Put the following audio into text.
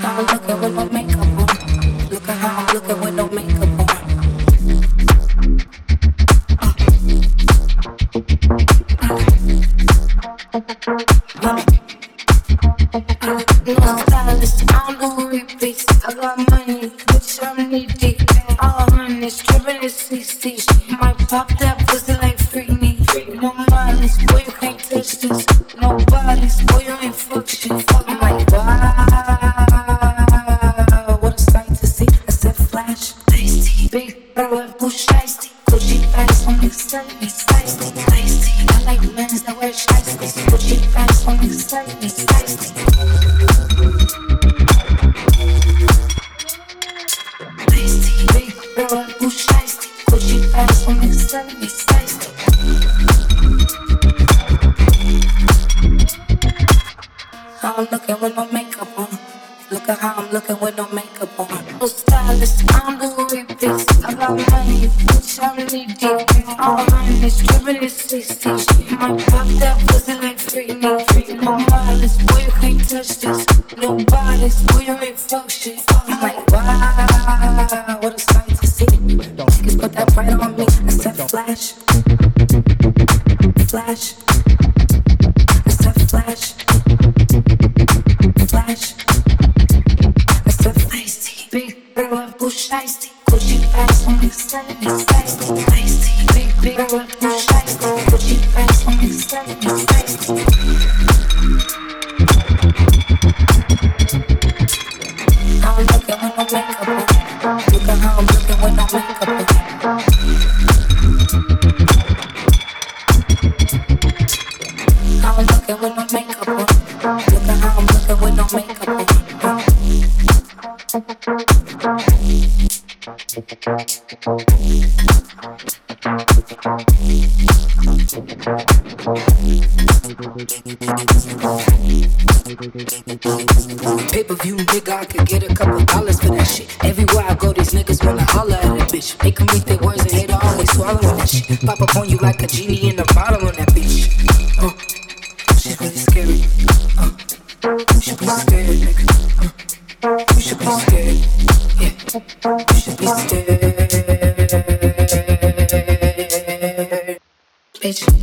I'm looking with no makeup on. Look at how I'm looking with no makeup on. No stylist, I'm Louis Beats. I got money, bitch, I'm needy. All honest, dripping is 60. Might pop that pussy like Freakney. No models, boy, you can't touch this. No bodies, boy, you ain't fuck shit. I'm like, wow, what a sight to see. I said flash, tasty, big brother, push tasty. Gucci bags on the surface, tasty, tasty. I like men's that wear shiesties. Gucci bags on the surface, tasty. Tasty, big brother, push tasty. Gucci bags on the surface, tasty. I'm looking with no makeup on. Look at how I'm looking with no makeup on. No stylist, I'm Louis Beats. I got money, bitch, I'm needy. All honest, dripping is 60. Might pop that pussy like Freakney. No models, boy, you can't touch this. No bodies, boy, you ain't fuck shit. I'm like, wow, what a sight to see. Niggas put that right on me. I said flash, flash. I said flash. Flash, I said tasty, big brother, push tasty, Gucci bags on the surface, tasty, tasty, big brother, push tasty, Gucci bags on the surface, tasty. I'm looking with no makeup on. Look at how I'm looking with no makeup on. I'm looking with no makeup on. Look at how I'm looking with no makeup on. Pay-per-view, nigga, I could get a couple dollars for that shit. Everywhere I go, these niggas wanna holler at a bitch. They can read their words and hate always swallowing that shit. Pop up on you like a genie in a bottle on that bitch. She's really scary. You should be scared, nigga. You should be scared. Yeah, you should be scared. Bitch.